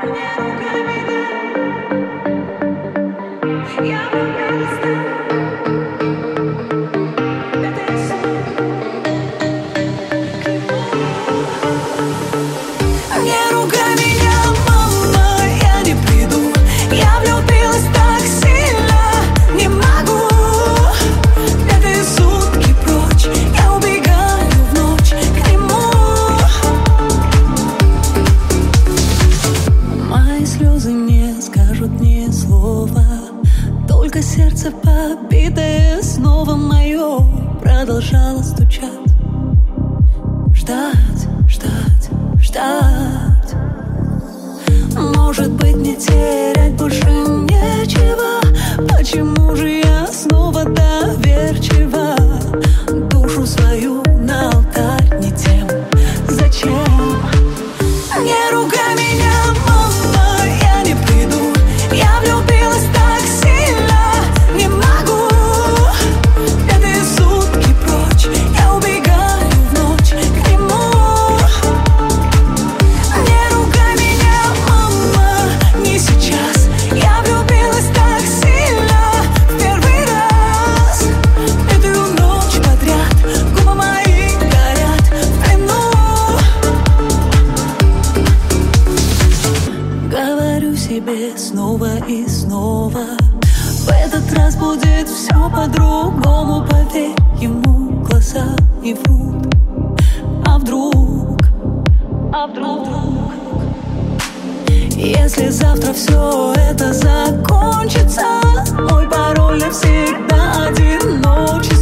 Слезы не скажут ни слова, только сердце побитое снова мое продолжало стучать. Ждать, ждать, ждать. Может быть, мне терять больше нечего. Почему же я снова доверчива? Душу свою на алтарь не тем. Зачем? Не ругай меня, мама, я не приду. Я влюбилась так сильно, не могу. Эти сутки прочь, я убегаю в ночь к нему. Не ругай меня, мама, не сейчас. Я влюбилась так сильно в первый раз. Эту ночь подряд губы мои горят в плену. Говорю себе снова и снова, в этот раз будет все по-другому. Поверь ему, глаза не врут. А вдруг, если завтра все это закончится, мой пароль навсегда одиночество.